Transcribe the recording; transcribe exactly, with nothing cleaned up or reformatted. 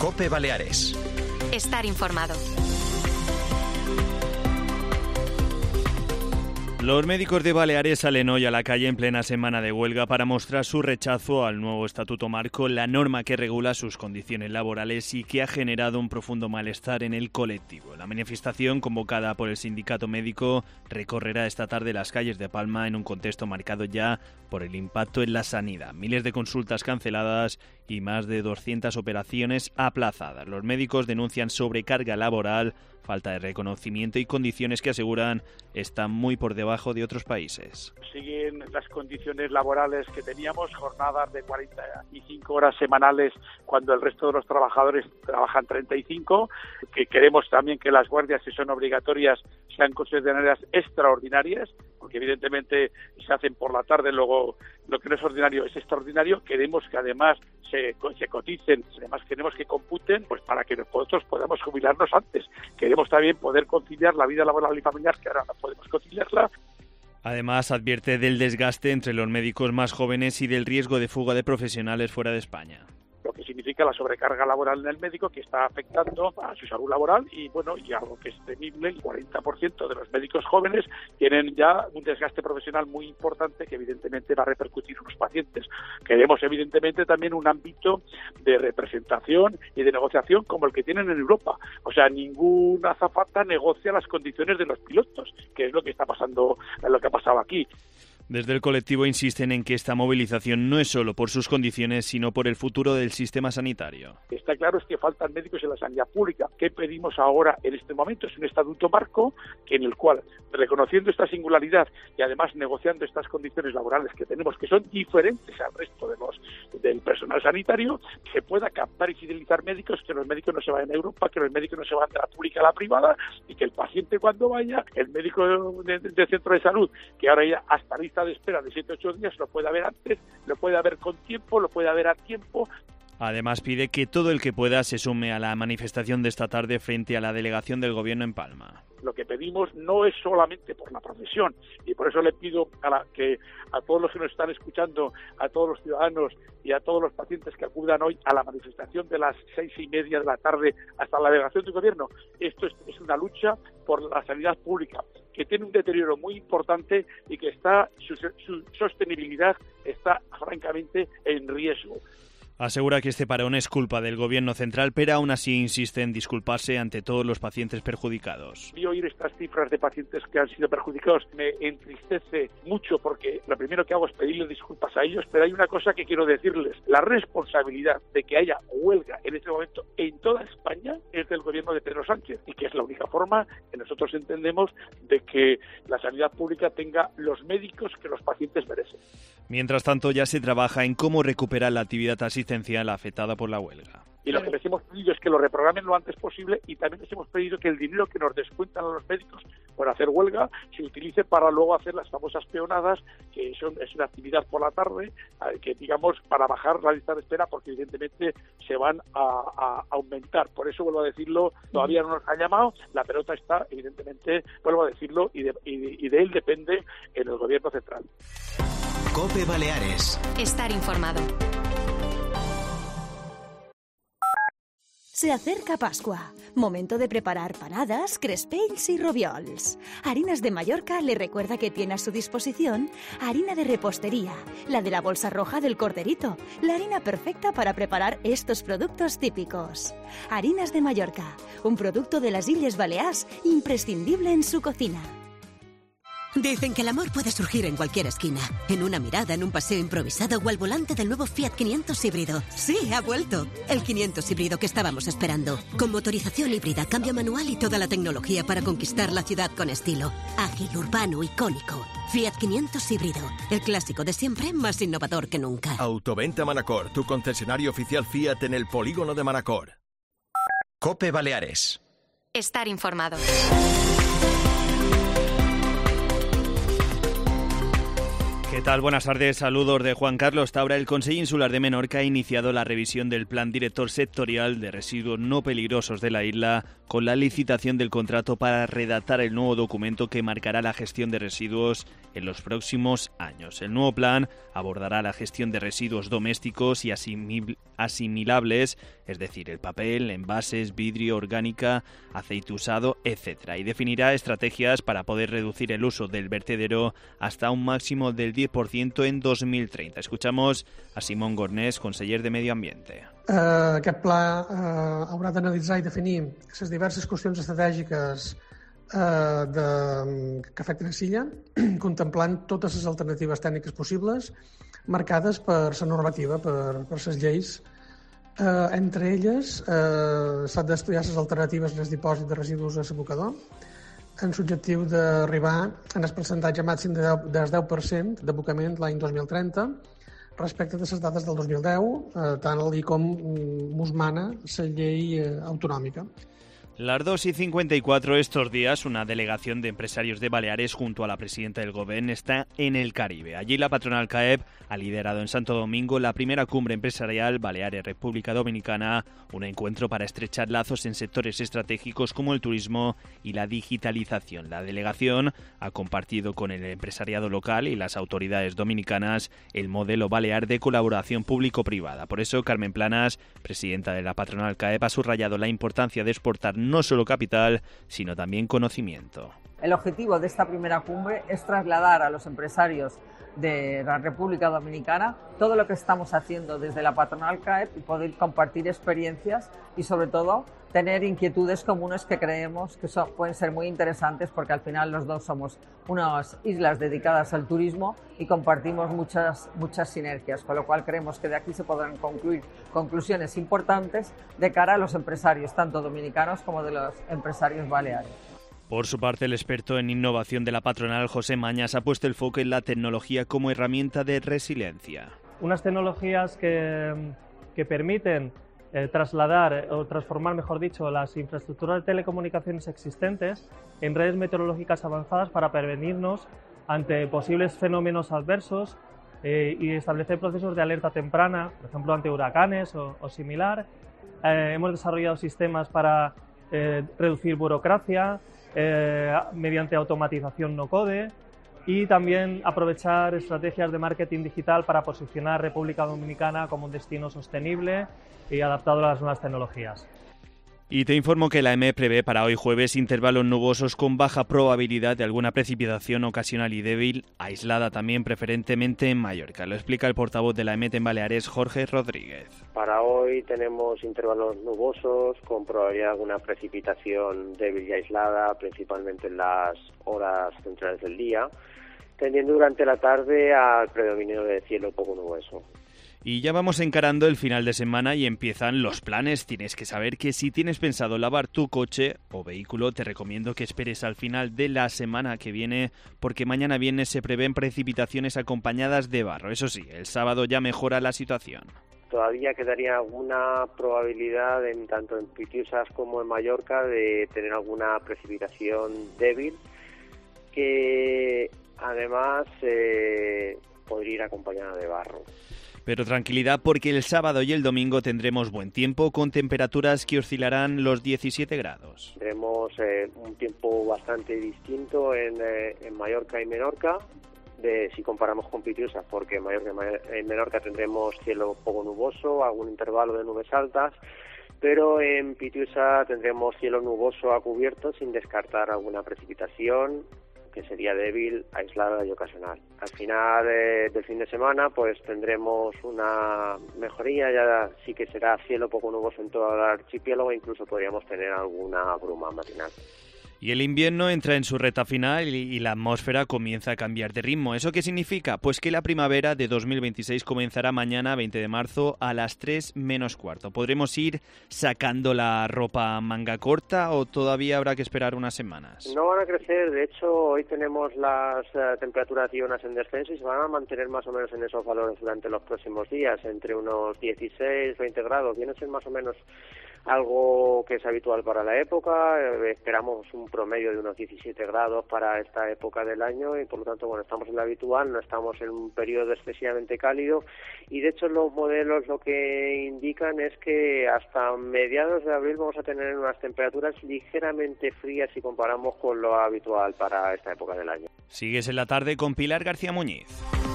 COPE Baleares. Estar informado. Los médicos de Baleares salen hoy a la calle en plena semana de huelga para mostrar su rechazo al nuevo Estatuto Marco, la norma que regula sus condiciones laborales y que ha generado un profundo malestar en el colectivo. La manifestación, convocada por el sindicato médico, recorrerá esta tarde las calles de Palma en un contexto marcado ya por el impacto en la sanidad. Miles de consultas canceladas y más de doscientas operaciones aplazadas. Los médicos denuncian sobrecarga laboral, falta de reconocimiento y condiciones que aseguran están muy por debajo de otros países. Siguen las condiciones laborales que teníamos, jornadas de cuarenta y cinco horas semanales cuando el resto de los trabajadores trabajan treinta y cinco, que queremos también que las guardias, si son obligatorias, sean consideradas extraordinarias, porque evidentemente se hacen por la tarde, luego lo que no es ordinario es extraordinario. Queremos que además se, se coticen, además queremos que computen, pues para que nosotros podamos jubilarnos antes. Queremos también poder conciliar la vida laboral y familiar, que ahora no podemos conciliarla. Además, advierte del desgaste entre los médicos más jóvenes y del riesgo de fuga de profesionales fuera de España. Lo que significa la sobrecarga laboral en el médico, que está afectando a su salud laboral y bueno, y algo que es temible, el cuarenta por ciento de los médicos jóvenes tienen ya un desgaste profesional muy importante que evidentemente va a repercutir en los pacientes. Queremos evidentemente también un ámbito de representación y de negociación como el que tienen en Europa. O sea, ninguna azafata negocia las condiciones de los pilotos, que es lo que está pasando, lo que ha pasado aquí. Desde el colectivo insisten en que esta movilización no es solo por sus condiciones, sino por el futuro del sistema sanitario. Está claro es que faltan médicos en la sanidad pública. ¿Qué pedimos ahora en este momento? Es un estatuto marco que en el cual, reconociendo esta singularidad y además negociando estas condiciones laborales que tenemos, que son diferentes al resto de los del personal sanitario, se pueda captar y fidelizar médicos, que los médicos no se vayan a Europa, que los médicos no se vayan de la pública a la privada y que el paciente cuando vaya, el médico del de, de centro de salud, que ahora ya hasta lista de espera de siete a ocho días, lo puede haber antes, lo puede haber con tiempo, lo puede haber a tiempo. Además, pide que todo el que pueda se sume a la manifestación de esta tarde frente a la delegación del Gobierno en Palma. Lo que pedimos no es solamente por la profesión, y por eso le pido a la, que a todos los que nos están escuchando, a todos los ciudadanos y a todos los pacientes que acudan hoy a la manifestación de las seis y media de la tarde hasta la delegación del Gobierno. Esto es, es una lucha por la sanidad pública, que tiene un deterioro muy importante y que está su, su sostenibilidad está francamente en riesgo. Asegura que este parón es culpa del Gobierno central, pero aún así insiste en disculparse ante todos los pacientes perjudicados. Y oír estas cifras de pacientes que han sido perjudicados me entristece mucho, porque lo primero que hago es pedirles disculpas a ellos, pero hay una cosa que quiero decirles: la responsabilidad de que haya huelga en este momento en toda España es del Gobierno de Pedro Sánchez, y que es la única forma que nosotros entendemos de que la sanidad pública tenga los médicos que los pacientes merecen. Mientras tanto, ya se trabaja en cómo recuperar la actividad asistencial afectada por la huelga. Y lo que les hemos pedido es que lo reprogramen lo antes posible, y también les hemos pedido que el dinero que nos descuentan a los médicos por hacer huelga se utilice para luego hacer las famosas peonadas, que son, es una actividad por la tarde, que digamos para bajar la lista de espera, porque evidentemente se van a, a aumentar. Por eso vuelvo a decirlo, todavía no nos ha llamado, la pelota está evidentemente, vuelvo a decirlo, y de, y de, y de él depende en el Gobierno central. COPE Baleares. Estar informado. Se acerca Pascua, momento de preparar panadas, crespells y roviols. Harinas de Mallorca le recuerda que tiene a su disposición harina de repostería, la de la bolsa roja del corderito, la harina perfecta para preparar estos productos típicos. Harinas de Mallorca, un producto de las Illes Balears imprescindible en su cocina. Dicen que el amor puede surgir en cualquier esquina, en una mirada, en un paseo improvisado o al volante del nuevo Fiat quinientos híbrido. Sí, ha vuelto. El quinientos híbrido que estábamos esperando. Con motorización híbrida, cambio manual y toda la tecnología para conquistar la ciudad con estilo. Ágil, urbano, icónico. Fiat quinientos híbrido. El clásico de siempre, más innovador que nunca. Autoventa Manacor, tu concesionario oficial Fiat en el polígono de Manacor. COPE Baleares. Estar informado. ¿Qué tal? Buenas tardes, saludos de Juan Carlos Taura. El Consell Insular de Menorca ha iniciado la revisión del Plan Director Sectorial de Residuos No Peligrosos de la isla con la licitación del contrato para redactar el nuevo documento que marcará la gestión de residuos en los próximos años. El nuevo plan abordará la gestión de residuos domésticos y asimil- asimilables, es decir, el papel, envases, vidrio, orgánica, aceite usado, etcétera, y definirá estrategias para poder reducir el uso del vertedero hasta un máximo del diez por ciento en dos mil treinta. Escuchamos a Simón Gornés, conseller de Medio Ambiente. Uh, aquest pla uh, haurà d'analitzar i definir les diverses qüestions estratègiques uh, de, que afecten a Silla, contemplant totes les alternatives tècniques possibles, marcades per la normativa, per, per les lleis. Uh, entre elles, uh, s'han d'estudiar les alternatives en el dipòsit de residus a l'abocador, amb l'objectiu d'arribar en el percentatge màxim de deu, del deu per cent d'abocament l'any dos mil trenta, respecte de les dades del dos mil deu, eh, tant i com mos mana la llei eh, autonòmica. Las dos y cincuenta y cuatro estos días, una delegación de empresarios de Baleares junto a la presidenta del Gobierno está en el Caribe. Allí la patronal C A E P ha liderado en Santo Domingo la primera cumbre empresarial Baleares-República Dominicana, un encuentro para estrechar lazos en sectores estratégicos como el turismo y la digitalización. La delegación ha compartido con el empresariado local y las autoridades dominicanas el modelo balear de colaboración público-privada. Por eso, Carmen Planas, presidenta de la patronal C A E P, ha subrayado la importancia de exportar no solo capital, sino también conocimiento. El objetivo de esta primera cumbre es trasladar a los empresarios de la República Dominicana todo lo que estamos haciendo desde la patronal C A E P y poder compartir experiencias y sobre todo tener inquietudes comunes que creemos que son, pueden ser muy interesantes, porque al final los dos somos unas islas dedicadas al turismo y compartimos muchas, muchas sinergias, con lo cual creemos que de aquí se podrán concluir conclusiones importantes de cara a los empresarios, tanto dominicanos como de los empresarios baleares. Por su parte, el experto en innovación de la patronal, José Mañas, ha puesto el foco en la tecnología como herramienta de resiliencia. Unas tecnologías que, que permiten eh, trasladar o transformar, mejor dicho, las infraestructuras de telecomunicaciones existentes en redes meteorológicas avanzadas para prevenirnos ante posibles fenómenos adversos eh, y establecer procesos de alerta temprana, por ejemplo, ante huracanes o, o similar. Eh, hemos desarrollado sistemas para eh, reducir burocracia, Eh, mediante automatización no-code, y también aprovechar estrategias de marketing digital para posicionar República Dominicana como un destino sostenible y adaptado a las nuevas tecnologías. Y te informo que la E M E prevé para hoy jueves intervalos nubosos con baja probabilidad de alguna precipitación ocasional y débil, aislada también preferentemente en Mallorca. Lo explica el portavoz de la E M E en Baleares, Jorge Rodríguez. Para hoy tenemos intervalos nubosos con probabilidad de alguna precipitación débil y aislada, principalmente en las horas centrales del día, tendiendo durante la tarde al predominio de cielo poco nuboso. Y ya vamos encarando el final de semana y empiezan los planes. Tienes que saber que si tienes pensado lavar tu coche o vehículo, te recomiendo que esperes al final de la semana que viene, porque mañana viernes se prevén precipitaciones acompañadas de barro. Eso sí, el sábado ya mejora la situación. Todavía quedaría alguna probabilidad, en tanto en Pitiusas como en Mallorca, de tener alguna precipitación débil, que además eh, podría ir acompañada de barro. Pero tranquilidad, porque el sábado y el domingo tendremos buen tiempo con temperaturas que oscilarán los diecisiete grados. Tendremos eh, un tiempo bastante distinto en, eh, en Mallorca y Menorca, de, si comparamos con Pitiusas, porque en Mallorca y en Menorca tendremos cielo poco nuboso, algún intervalo de nubes altas, pero en Pitiusa tendremos cielo nuboso a cubierto, sin descartar alguna precipitación, que sería débil, aislada y ocasional. Al final eh, del fin de semana pues tendremos una mejoría, ya sí que será cielo poco nuboso en todo el archipiélago, e incluso podríamos tener alguna bruma matinal. Y el invierno entra en su recta final y la atmósfera comienza a cambiar de ritmo. ¿Eso qué significa? Pues que la primavera de dos mil veintiséis comenzará mañana, veinte de marzo, a las tres menos cuarto. ¿Podremos ir sacando la ropa manga corta o todavía habrá que esperar unas semanas? No van a crecer, de hecho hoy tenemos las uh, temperaturas diurnas en descenso y se van a mantener más o menos en esos valores durante los próximos días, entre unos dieciséis, veinte grados. Viene a ser más o menos algo que es habitual para la época. Eh, esperamos un promedio de unos diecisiete grados para esta época del año y por lo tanto, bueno, estamos en lo habitual, no estamos en un periodo excesivamente cálido y de hecho los modelos lo que indican es que hasta mediados de abril vamos a tener unas temperaturas ligeramente frías si comparamos con lo habitual para esta época del año. Sigues en la tarde con Pilar García Muñiz.